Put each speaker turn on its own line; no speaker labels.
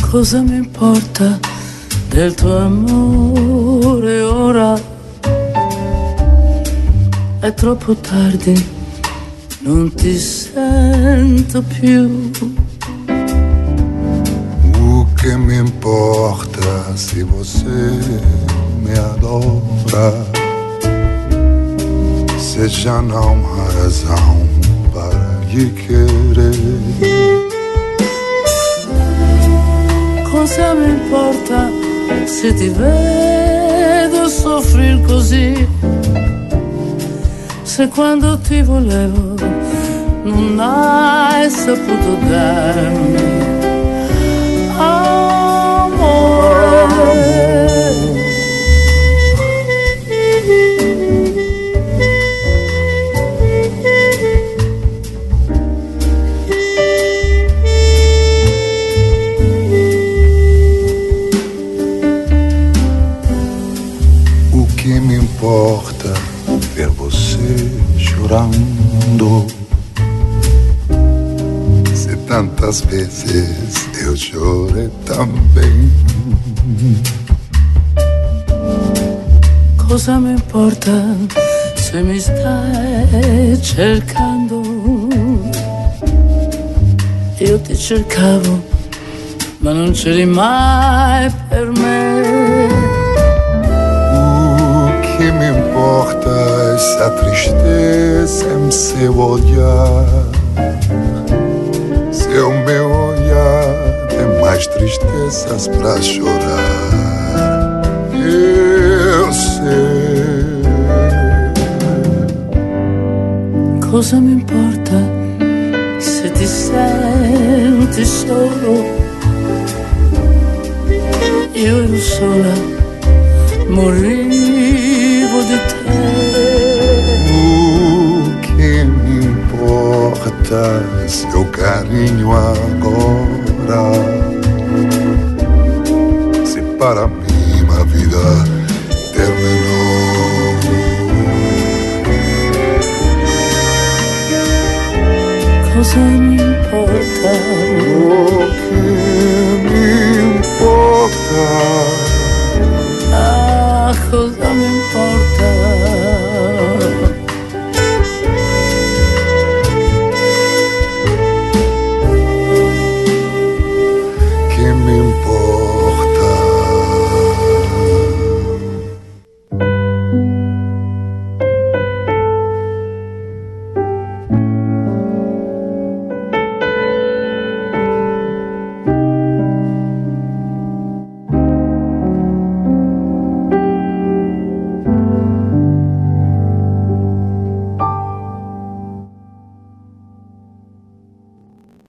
Cosa mi importa del tuo amore ora? È troppo tardi, non ti sento più.
O que me importa se você me adora? Se já não há razão para lhe querer.
Cosa mi importa se ti vedo soffrir così? Se quando ti volevo non hai saputo darmi amore.
O que me importa ver você chorando? Se tantas vezes eu chorei também.
Cosa mi importa se mi stai cercando? Io ti cercavo, ma non c'eri mai per me.
O que me importa essa tristeza em seu olhar? Seu meu olhar tem mais tristezas pra chorar. Eu sei.
Cosa mi importa se ti senti solo? Io ero sola, morivo di te.
O que me importa seu carinho agora? Se para mim a vida terminou.
Cosa mi importa